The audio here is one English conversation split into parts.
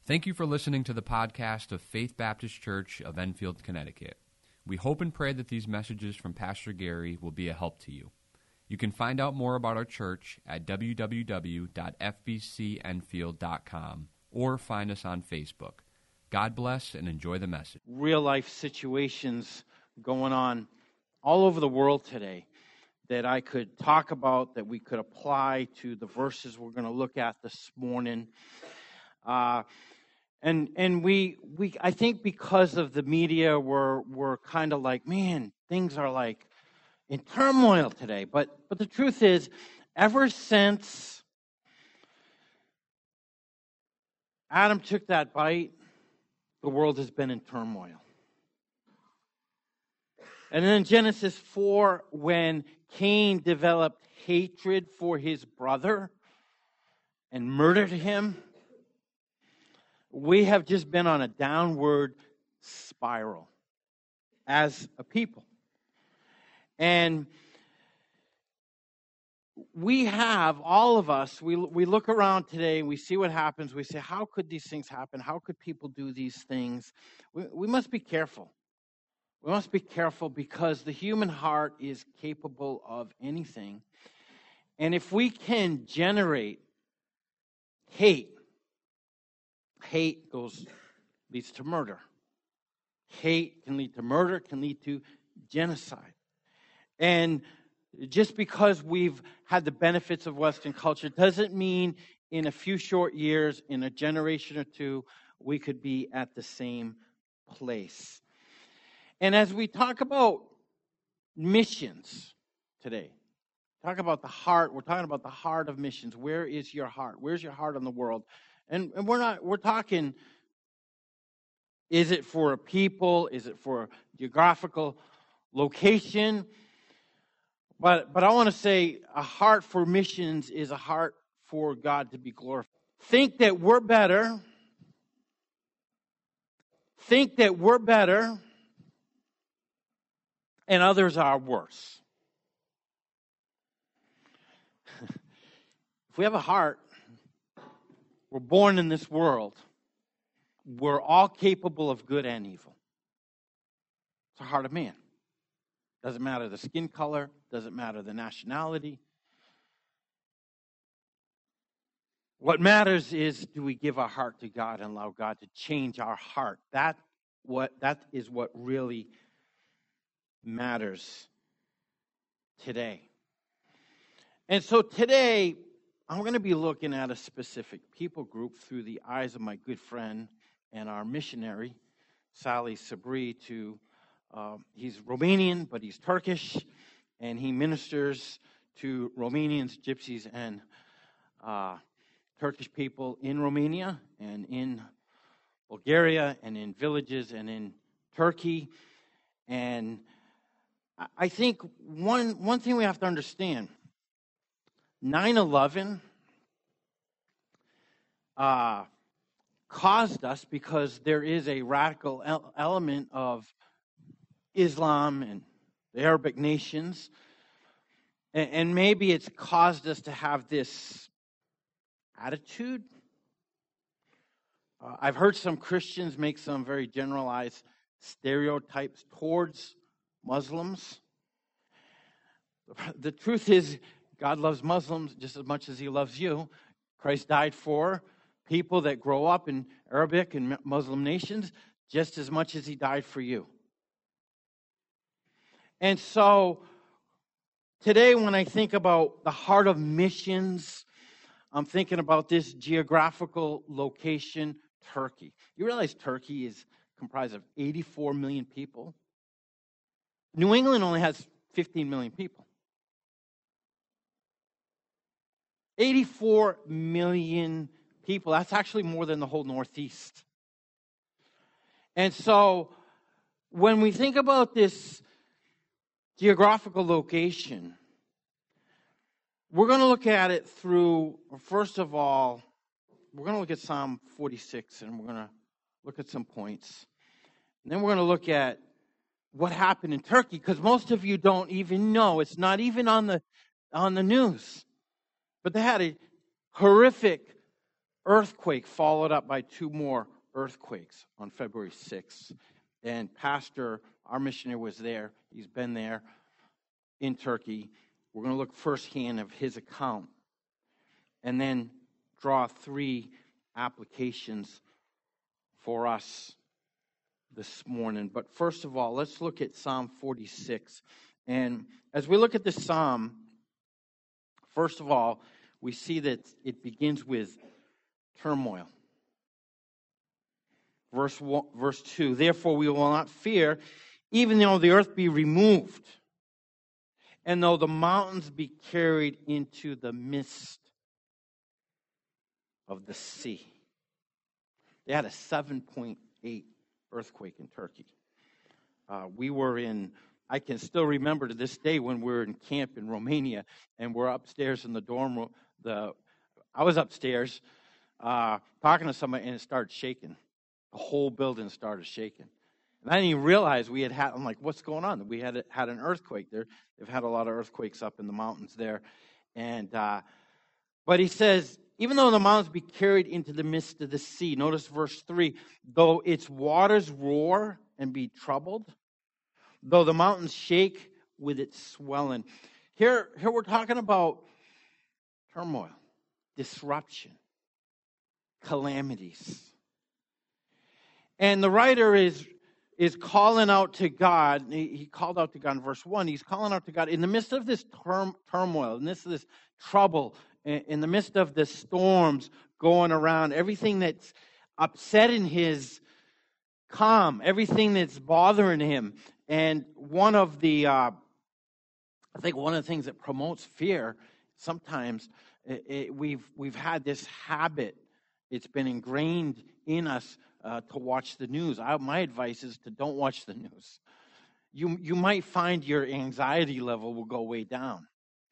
Thank you for listening to the podcast of Faith Baptist Church of Enfield, Connecticut. We hope and pray that these messages from Pastor Gary will be a help to you. You can find out more about our church at www.fbcenfield.com or find us on Facebook. God bless and enjoy the message. Real life situations going on all over the world today that I could talk about, that we could apply to the verses we're going to look at this morning. And we I think because of the media, we're kind of like, man, things are like in turmoil today. But the truth is, ever since Adam took that bite, the world has been in turmoil. And then in Genesis 4, when Cain developed hatred for his brother and murdered him, we have just been on a downward spiral as a people. And we have, all of us, we look around today and we see what happens. We say, how could these things happen? How could people do these things? We must be careful. We must be careful because the human heart is capable of anything. And if we can generate hate leads to murder. Hate can lead to murder, can lead to genocide. And just because we've had the benefits of Western culture doesn't mean in a few short years, in a generation or two, we could be at the same place. And as we talk about missions today, talk about the heart, we're talking about the heart of missions. Where is your heart? Where's your heart on the world? And we're talking, is it for a people? Is it for a geographical location? But I want to say a heart for missions is a heart for God to be glorified. Think that we're better. Think that we're better and others are worse. If we have a heart, we're born in this world. We're all capable of good and evil. It's the heart of man. Doesn't matter the skin color, doesn't matter the nationality. What matters is, do we give our heart to God and allow God to change our heart? That is what really matters today. And so today, I'm going to be looking at a specific people group through the eyes of my good friend and our missionary, Sally Sabri. He's Romanian, but he's Turkish, and he ministers to Romanians, Gypsies, and Turkish people in Romania and in Bulgaria and in villages and in Turkey. And I think one thing we have to understand, 9/11 caused us, because there is a radical element of Islam and the Arabic nations, and maybe it's caused us to have this attitude. I've heard some Christians make some very generalized stereotypes towards Muslims. The truth is, God loves Muslims just as much as he loves you. Christ died for people that grow up in Arabic and Muslim nations just as much as he died for you. And so today when I think about the heart of missions, I'm thinking about this geographical location, Turkey. You realize Turkey is comprised of 84 million people? New England only has 15 million people. 84 million people. That's actually more than the whole Northeast. And so when we think about this geographical location, we're going to look at it through, first of all, we're going to look at Psalm 46, and we're going to look at some points. And then we're going to look at what happened in Turkey, because most of you don't even know. It's not even on the news. But they had a horrific earthquake followed up by 2 more earthquakes on February 6th. And Pastor, our missionary, was there. He's been there in Turkey. We're going to look firsthand of his account and then draw 3 applications for us this morning. But first of all, let's look at Psalm 46. And as we look at this psalm, first of all, we see that it begins with turmoil. Verse 2, therefore we will not fear, even though the earth be removed, and though the mountains be carried into the midst of the sea. They had a 7.8 earthquake in Turkey. We were in, I can still remember to this day when we were in camp in Romania, and we're upstairs in the dorm room. I was upstairs talking to somebody, and it started shaking. The whole building started shaking. And I didn't even realize I'm like, what's going on? We had an earthquake there. They've had a lot of earthquakes up in the mountains there. And but he says, even though the mountains be carried into the midst of the sea, notice verse 3, though its waters roar and be troubled, though the mountains shake with its swelling. Here we're talking about turmoil, disruption, calamities. And the writer is calling out to God. He called out to God in verse 1. He's calling out to God in the midst of this turmoil, in the midst of this trouble, in the midst of the storms going around, everything that's upsetting his calm, everything that's bothering him. And one of the things that promotes fear, sometimes we've had this habit. It's been ingrained in us to watch the news. My advice is to don't watch the news. You might find your anxiety level will go way down.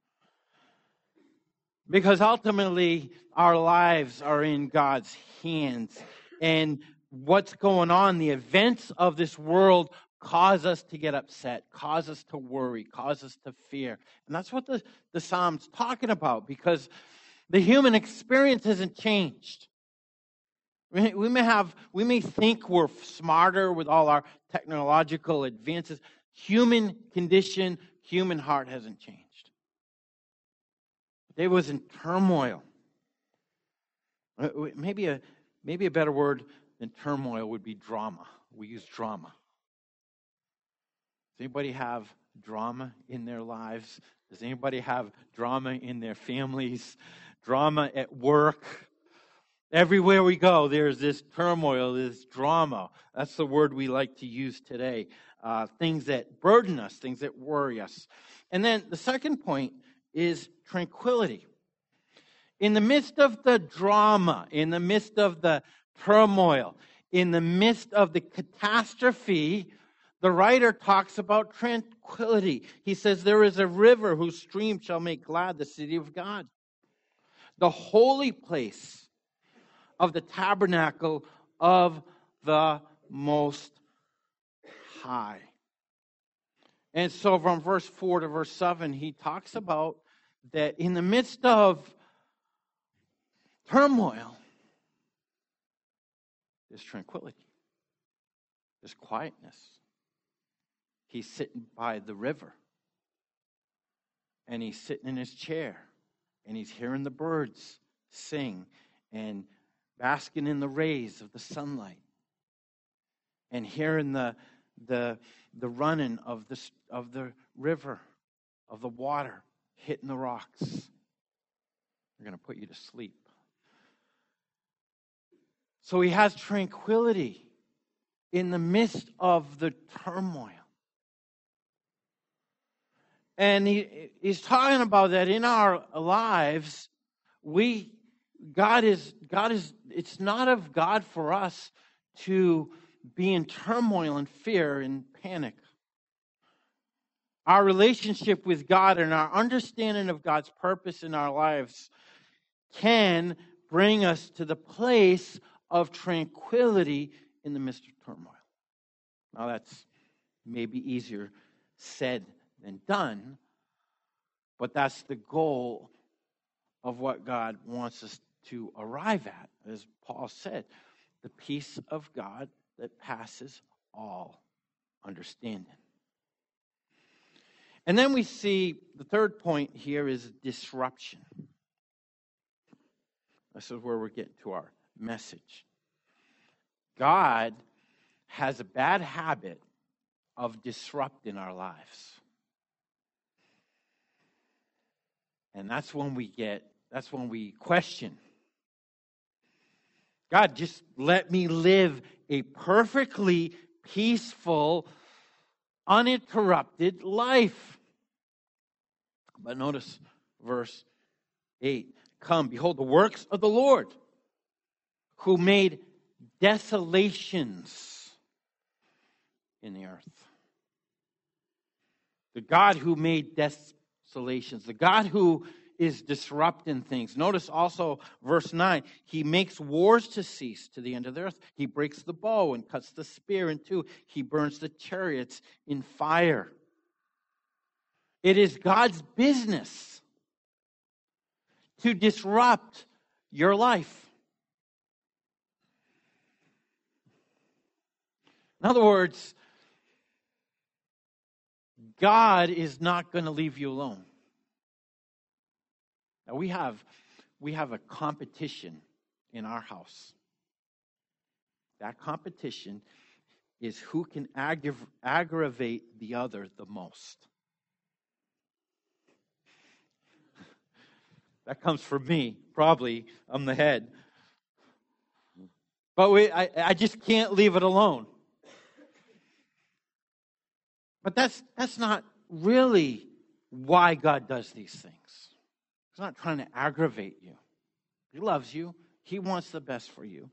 Because ultimately, our lives are in God's hands. And what's going on, the events of this world cause us to get upset, cause us to worry, cause us to fear. And that's what the Psalm's talking about, because the human experience hasn't changed. We may think we're smarter with all our technological advances. Human condition, human heart hasn't changed. They was in turmoil. Maybe a better word than turmoil would be drama. We use drama. Does anybody have drama in their lives? Does anybody have drama in their families? Drama at work? Everywhere we go, there's this turmoil, this drama. That's the word we like to use today. Things that burden us, things that worry us. And then the second point is tranquility. In the midst of the drama, in the midst of the turmoil, in the midst of the catastrophe, the writer talks about tranquility. He says, there is a river whose stream shall make glad the city of God, the holy place of the tabernacle of the Most High. And so from verse 4 to verse 7, he talks about that in the midst of turmoil, there's tranquility, there's quietness. He's sitting by the river, and he's sitting in his chair, and he's hearing the birds sing and basking in the rays of the sunlight, and hearing the running of the river, of the water hitting the rocks. They're going to put you to sleep. So he has tranquility in the midst of the turmoil. And he's talking about that in our lives, God is, it's not of God for us to be in turmoil and fear and panic. Our relationship with God and our understanding of God's purpose in our lives can bring us to the place of tranquility in the midst of turmoil. Now that's maybe easier said than done, but that's the goal of what God wants us to arrive at, as Paul said, the peace of God that passes all understanding. And then we see the third point here is disruption. This is where we're getting to our message. God has a bad habit of disrupting our lives. And that's when we question. God, just let me live a perfectly peaceful, uninterrupted life. But notice verse 8. Come, behold the works of the Lord, who made desolations in the earth. The God who made desolations, the God who is disrupting things. Notice also verse 9. He makes wars to cease to the end of the earth. He breaks the bow and cuts the spear in two. He burns the chariots in fire. It is God's business to disrupt your life. In other words, God is not going to leave you alone. Now we have a competition in our house. That competition is who can aggravate the other the most. That comes from me. Probably I'm the head. But I just can't leave it alone. But that's not really why God does these things. He's not trying to aggravate you. He loves you. He wants the best for you.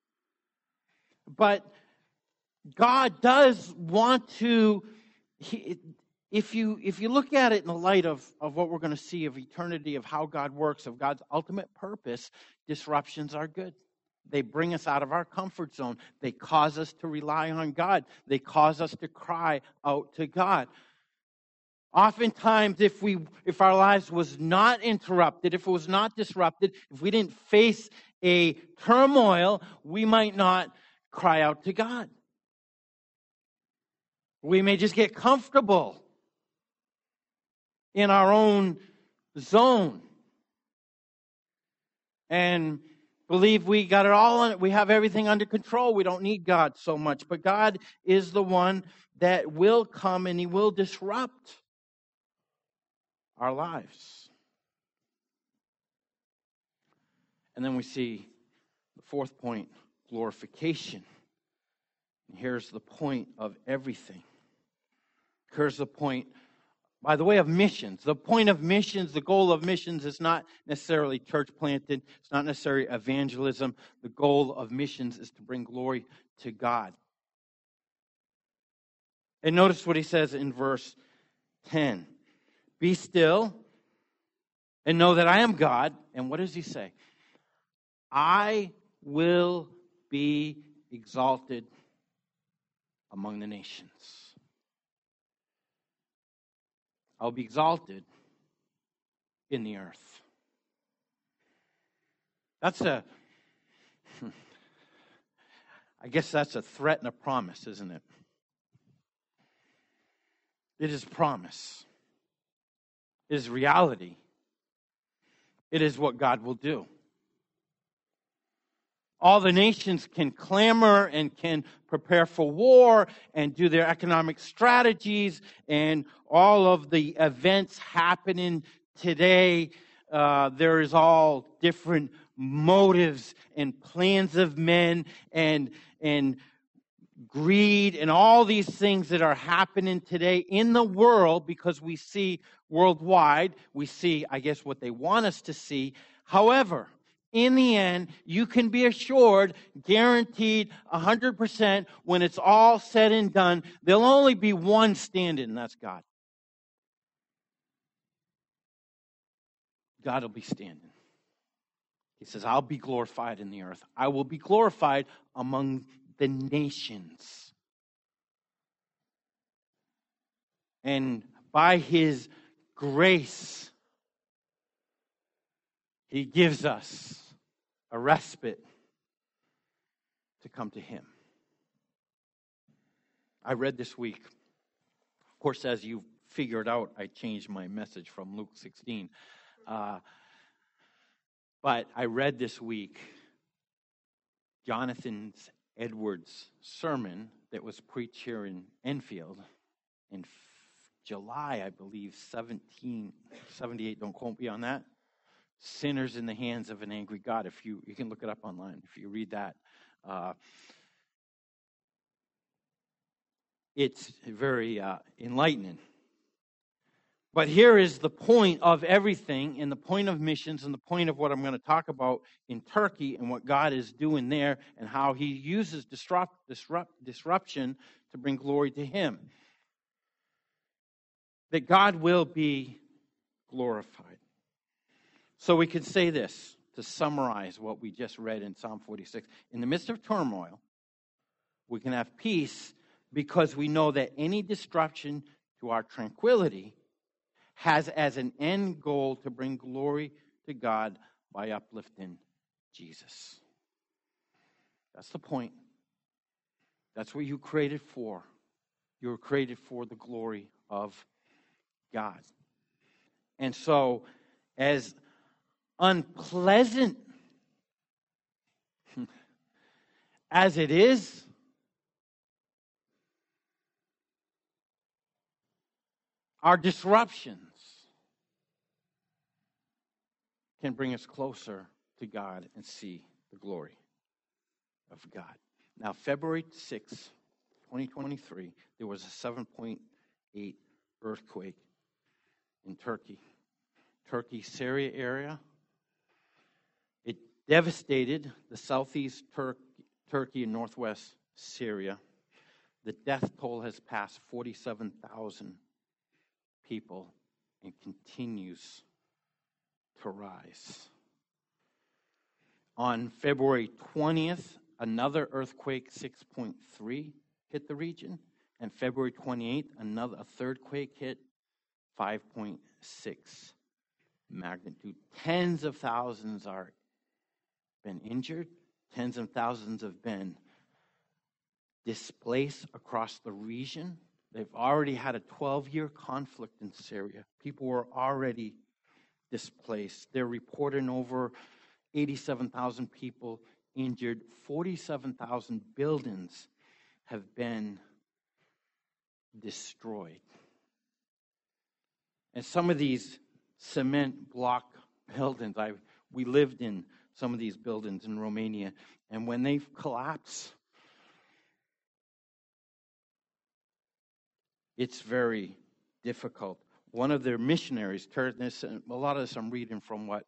But God does want to, if you look at it in the light of what we're going to see of eternity, of how God works, of God's ultimate purpose, disruptions are good. They bring us out of our comfort zone. They cause us to rely on God. They cause us to cry out to God. Oftentimes, if our lives was not interrupted, if it was not disrupted, if we didn't face a turmoil, we might not cry out to God. We may just get comfortable in our own zone and believe we got it all, we have everything under control. We don't need God so much. But God is the one that will come and He will disrupt our lives. And then we see the fourth point, glorification. And here's the point of everything. Here's the point, by the way, of missions. The point of missions, the goal of missions is not necessarily church planted. It's not necessarily evangelism. The goal of missions is to bring glory to God. And notice what he says in verse 10. Be still and know that I am God. And what does he say? I will be exalted among the nations. I'll be exalted in the earth. I guess that's a threat and a promise, isn't it? It is promise. It is reality. It is what God will do. All the nations can clamor and can prepare for war and do their economic strategies and all of the events happening today. There is all different motives and plans of men and greed and all these things that are happening today in the world, because we see worldwide, we see, I guess, what they want us to see. However, in the end, you can be assured, guaranteed 100%, when it's all said and done, there'll only be one standing, and that's God. God will be standing. He says, I'll be glorified in the earth. I will be glorified among the nations. And by His grace, He gives us a respite to come to him. I read this week, of course, as you figured out, I changed my message from Luke 16. But I read this week Jonathan Edwards' sermon that was preached here in Enfield in July, I believe, 1778. Don't quote me on that. Sinners in the hands of an angry God. If you can look it up online. If you read that, it's very enlightening. But here is the point of everything, and the point of missions, and the point of what I'm going to talk about in Turkey, and what God is doing there, and how he uses disruption to bring glory to him. That God will be glorified. So we could say this, to summarize what we just read in Psalm 46. In the midst of turmoil, we can have peace because we know that any disruption to our tranquility has as an end goal to bring glory to God by uplifting Jesus. That's the point. That's what you created for. You were created for the glory of God. And so, as unpleasant as it is, our disruptions can bring us closer to God and see the glory of God. Now, February 6, 2023, there was a 7.8 earthquake in Turkey. Syria area. It devastated the southeast Turkey and northwest Syria. The death toll has passed 47,000 people and continues to rise. On February 20th, another earthquake, 6.3, hit the region. And February 28th, a third quake hit, 5.6 magnitude. Tens of thousands are been injured. Tens of thousands have been displaced across the region. They've already had a 12-year conflict in Syria. People were already displaced. They're reporting over 87,000 people injured. 47,000 buildings have been destroyed. And some of these cement block buildings, we lived in some of these buildings in Romania, and when they collapse, it's very difficult. One of their missionaries, a lot of this I'm reading from what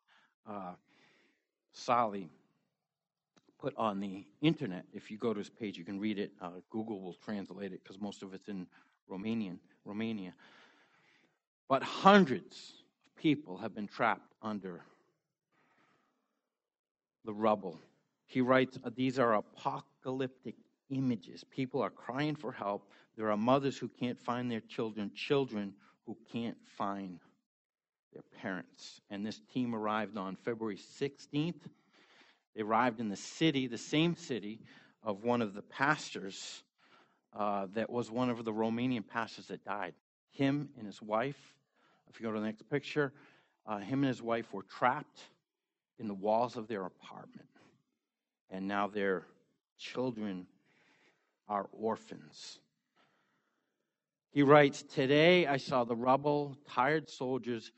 Sally put on the internet. If you go to his page, you can read it. Google will translate it because most of it's in Romania. But hundreds of people have been trapped under the rubble. He writes, these are apocalyptic images. People are crying for help. There are mothers who can't find their children who can't find their parents. And this team arrived on February 16th. They arrived in the same city of one of the pastors that was one of the Romanian pastors that died. Him and his wife, if you go to the next picture, him and his wife were trapped in the walls of their apartment. And now their children are orphans. He writes, today I saw the rubble, tired soldiers,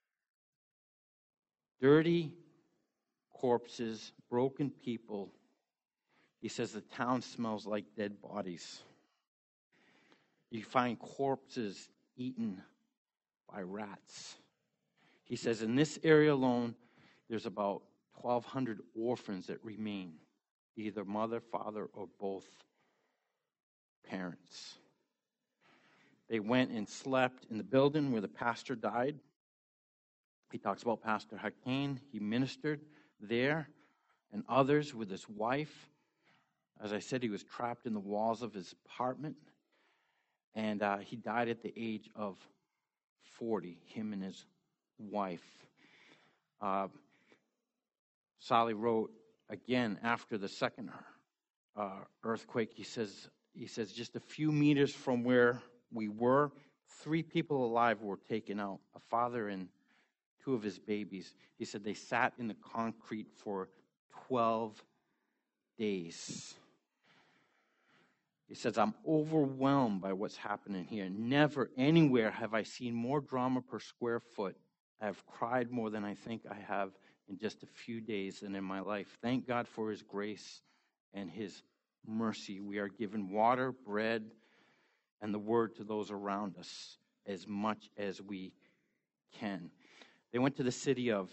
dirty corpses, broken people. He says the town smells like dead bodies. You find corpses eaten by rats. He says in this area alone, there's about 1,200 orphans that remain, either mother, father, or both parents. They went and slept in the building where the pastor died. He talks about Pastor Hakeem. He ministered there, and others with his wife. As I said, he was trapped in the walls of his apartment, and he died at the age of 40, him and his wife. Sally wrote again after the second earthquake. He says just a few meters from where we were, 3 people alive were taken out, a father and 2 of his babies. He said they sat in the concrete for 12 days. He says, I'm overwhelmed by what's happening here. Never anywhere have I seen more drama per square foot. I have cried more than I think I have in just a few days and in my life. Thank God for his grace and his mercy. We are given water, bread, and the word to those around us as much as we can. They went to the city of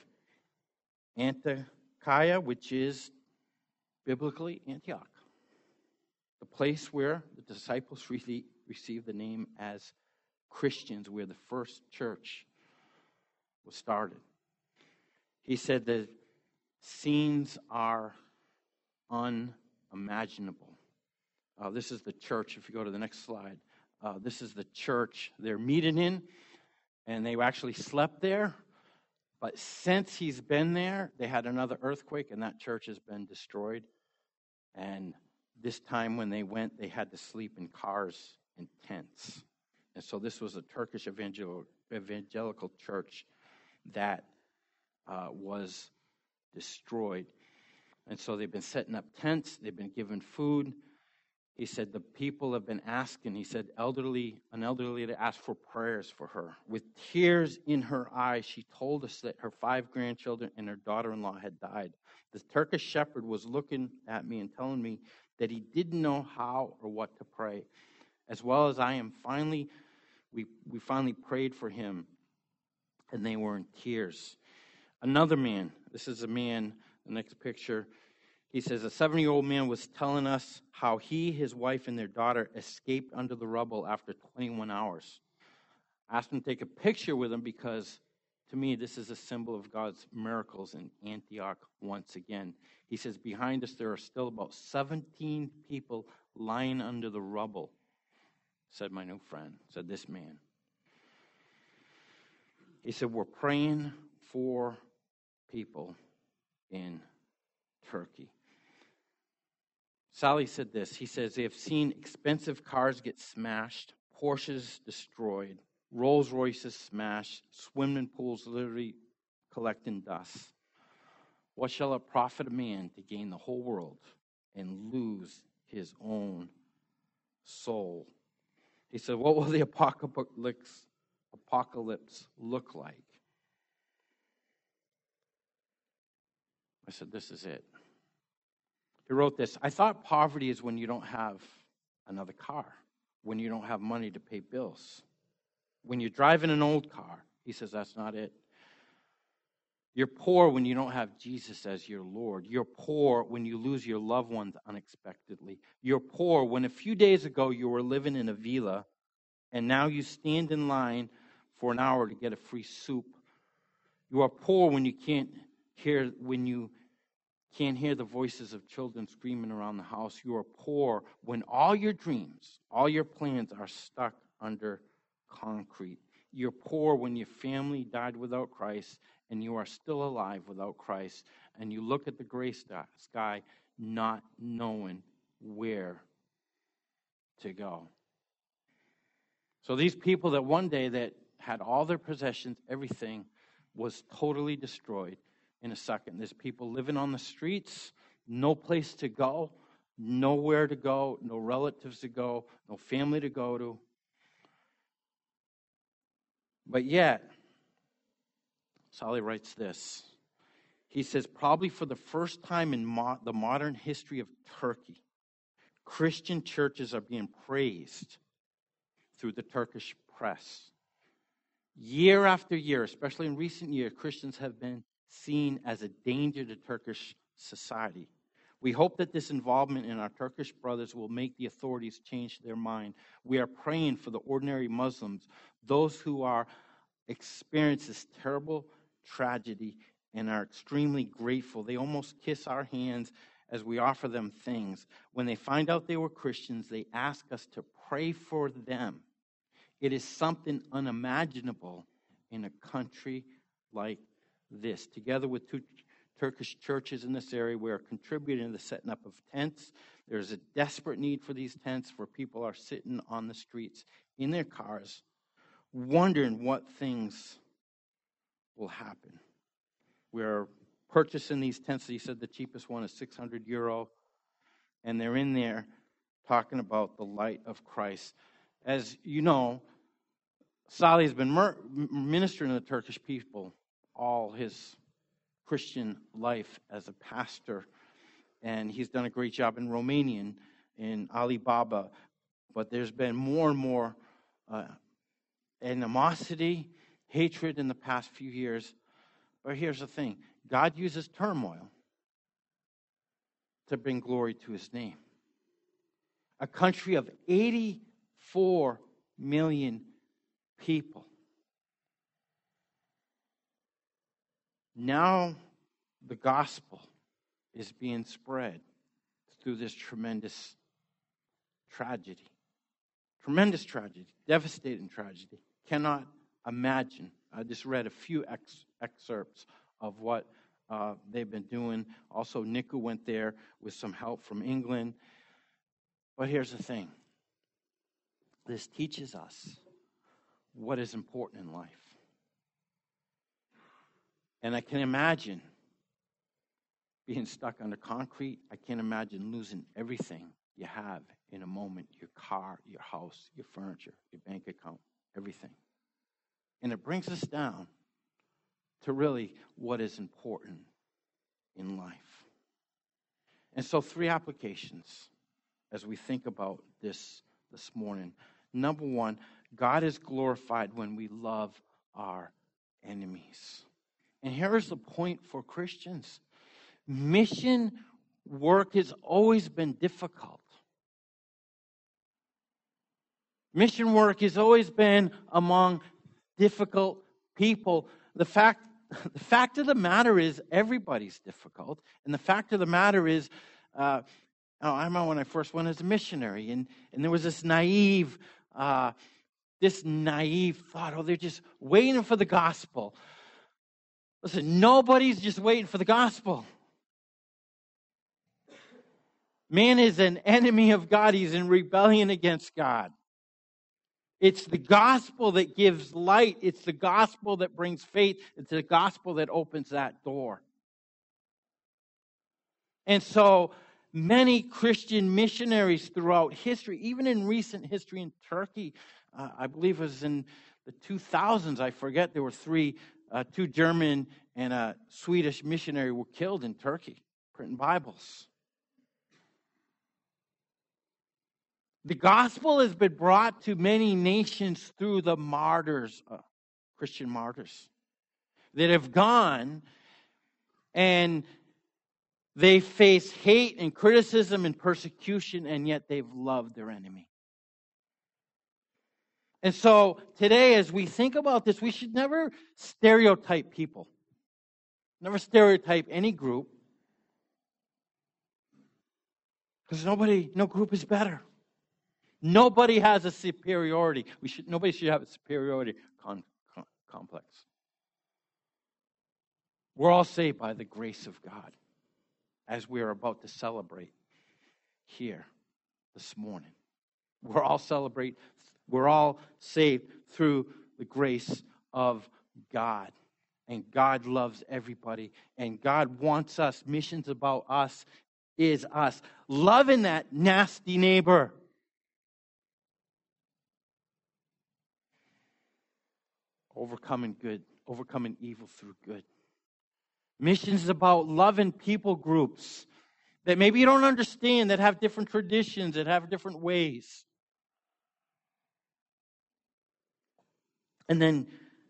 Antioch, which is biblically Antioch, the place where the disciples really received the name as Christians, where the first church was started. He said the scenes are unimaginable. This is the church. If you go to the next slide, this is the church they're meeting in, and they actually slept there. But since he's been there, they had another earthquake, and that church has been destroyed. And this time when they went, they had to sleep in cars and tents. And so this was a Turkish evangelical church that was destroyed. And so they've been setting up tents. They've been given food. He said the people have been asking. He said an elderly to ask for prayers for her. With tears in her eyes, she told us that her 5 grandchildren and her daughter-in-law had died. The Turkish shepherd was looking at me and telling me that he didn't know how or what to pray. As well as I am we finally prayed for him, and they were in tears. Another man, this is a man, the next picture, he says, a 70-year-old man was telling us how he, his wife, and their daughter escaped under the rubble after 21 hours. I asked him to take a picture with him because, to me, this is a symbol of God's miracles in Antioch once again. He says, behind us there are still about 17 people lying under the rubble, said my new friend, said this man. He said, we're praying for people in Turkey. Sally said this. He says, they have seen expensive cars get smashed, Porsches destroyed, Rolls Royces smashed, swimming pools literally collecting dust. What shall it profit a man to gain the whole world and lose his own soul? He said, what will the apocalypse look like? I said, this is it. He wrote this, I thought poverty is when you don't have another car, when you don't have money to pay bills. When you're driving an old car, he says that's not it. You're poor when you don't have Jesus as your Lord. You're poor when you lose your loved ones unexpectedly. You're poor when a few days ago you were living in a villa and now you stand in line for an hour to get a free soup. You are poor when you can't hear the voices of children screaming around the house. You are poor when all your dreams, all your plans are stuck under concrete. You're poor when your family died without Christ and you are still alive without Christ, and you look at the gray sky not knowing where to go. So these people that one day that had all their possessions, everything was totally destroyed in a second. There's people living on the streets, no place to go, nowhere to go, no relatives to go, no family to go to. But yet, Solly writes this. He says, probably for the first time in the modern history of Turkey, Christian churches are being praised through the Turkish press. Year after year, especially in recent years, Christians have been seen as a danger to Turkish society. We hope that this involvement in our Turkish brothers will make the authorities change their mind. We are praying for the ordinary Muslims, those who are experience this terrible tragedy and are extremely grateful. They almost kiss our hands as we offer them things. When they find out they were Christians, they ask us to pray for them. It is something unimaginable in a country like this. Together with 2 Turkish churches in this area. We are contributing to the setting up of tents. There's a desperate need for these tents where people are sitting on the streets in their cars, wondering what things will happen. We're purchasing these tents. He said the cheapest one is €600, and they're in there talking about the light of Christ. As you know, Salih has been ministering to the Turkish people all his Christian life as a pastor, and he's done a great job in Romanian, in Alibaba, but there's been more and more animosity, hatred in the past few years. But here's the thing. God uses turmoil to bring glory to his name. A country of 84 million people. Now the gospel is being spread through this tremendous tragedy. Tremendous tragedy, devastating tragedy. Cannot imagine. I just read a few excerpts of what they've been doing. Also, Niku went there with some help from England. But here's the thing. This teaches us what is important in life. And I can imagine being stuck under concrete. I can't imagine losing everything you have in a moment. Your car, your house, your furniture, your bank account, everything. And it brings us down to really what is important in life. And so 3 applications as we think about this morning. Number 1, God is glorified when we love our enemies. And here is the point for Christians. Mission work has always been difficult. Mission work has always been among difficult people. The fact of the matter is everybody's difficult. And the fact of the matter is, I remember when I first went as a missionary, and there was this naive thought, they're just waiting for the gospel. Listen, nobody's just waiting for the gospel. Man is an enemy of God. He's in rebellion against God. It's the gospel that gives light. It's the gospel that brings faith. It's the gospel that opens that door. And so many Christian missionaries throughout history, even in recent history in Turkey, I believe it was in the 2000s, I forget, there were 2 German and a Swedish missionary were killed in Turkey, printing Bibles. The gospel has been brought to many nations through the martyrs, Christian martyrs, that have gone and they face hate and criticism and persecution, and yet they've loved their enemy. And so today, as we think about this, we should never stereotype people. Never stereotype any group. Because no group is better. Nobody has a superiority. Nobody should have a superiority complex. We're all saved by the grace of God, as we are about to celebrate here this morning. We're all saved through the grace of God. And God loves everybody. And God wants us. Missions about us is us. Loving that nasty neighbor. Overcoming evil through good. Missions is about loving people groups that maybe you don't understand, that have different traditions, that have different ways. And then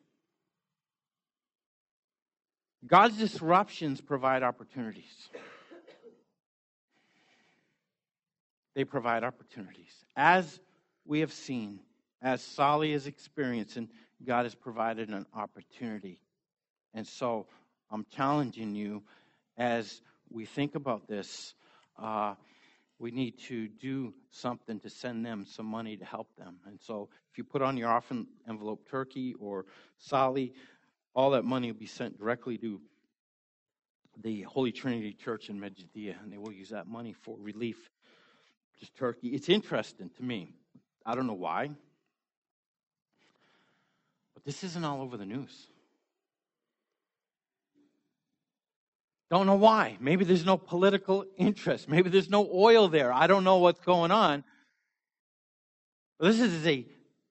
God's disruptions provide opportunities. They provide opportunities. As we have seen, as Salih is experiencing, God has provided an opportunity. And so I'm challenging you as we think about this. We need to do something to send them some money to help them. And so if you put on your offering envelope Turkey or Salih, all that money will be sent directly to the Holy Trinity Church in Medjugorje, and they will use that money for relief to Turkey. It's interesting to me. I don't know why, but this isn't all over the news. Don't know why. Maybe there's no political interest. Maybe there's no oil there. I don't know what's going on. But this is a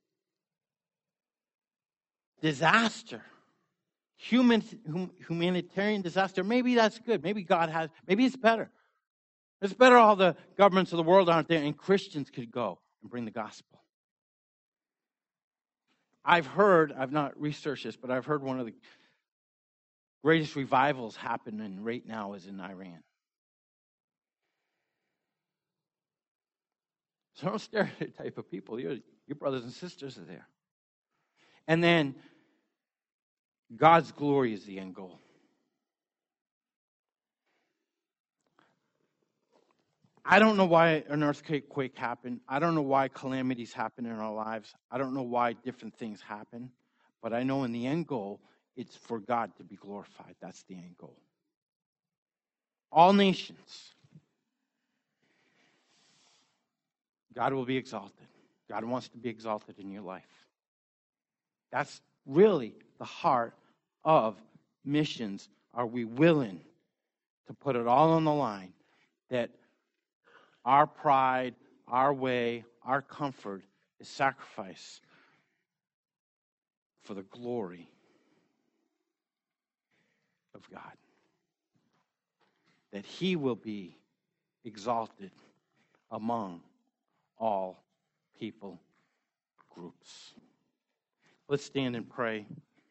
disaster. Humanitarian disaster. Maybe that's good. Maybe it's better. It's better all the governments of the world aren't there and Christians could go and bring the gospel. I've not researched this, but I've heard one of the greatest revivals happening right now is in Iran. So don't stereotype of people. Your brothers and sisters are there. And then God's glory is the end goal. I don't know why an earthquake happened. I don't know why calamities happen in our lives. I don't know why different things happen. But I know in the end goal, it's for God to be glorified. That's the end goal. All nations. God will be exalted. God wants to be exalted in your life. That's really the heart of missions. Are we willing to put it all on the line? That our pride, our way, our comfort is sacrifice for the glory of God. That He will be exalted among all people groups. Let's stand and pray.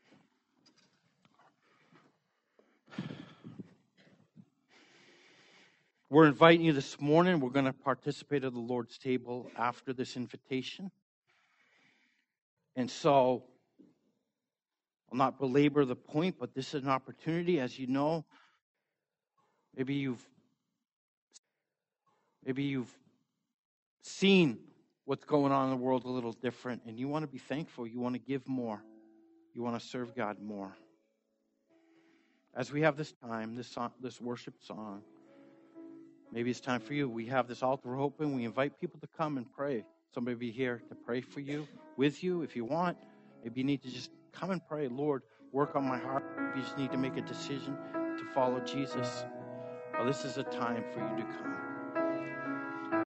We're inviting you this morning. We're going to participate at the Lord's table after this invitation. And so, I'll not belabor the point, but this is an opportunity. As you know, maybe you've seen what's going on in the world a little different, and you want to be thankful. You want to give more. You want to serve God more. As we have this time, this worship song, maybe it's time for you. We have this altar open. We invite people to come and pray. Somebody will be here to pray for you, with you, if you want. Maybe you need to just come and pray. Lord, work on my heart. Maybe you just need to make a decision to follow Jesus. Well, this is a time for you to come.